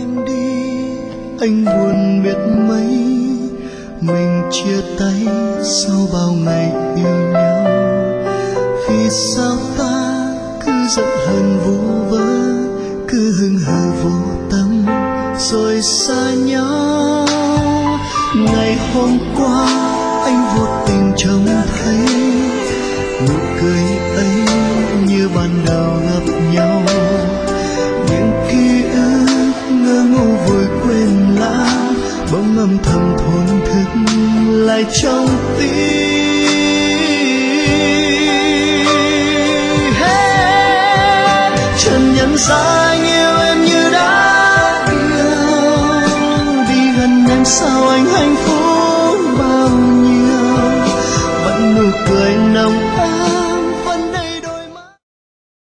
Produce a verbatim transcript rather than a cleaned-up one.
em đi anh buồn biết mấy, mình chia tay sau bao ngày yêu nhau. Vì sao ta cứ giận hờn vô vơ, cứ hững hờ vô tâm rồi xa nhau. Ngày hôm qua anh vô tình trông thấy nụ cười ấy như ban đầu gặp nhau. Những ký ức ngơ ngô vội quên lãng, bỗng âm thầm thổn thức lại trong tim. Hey! Trần nhân gian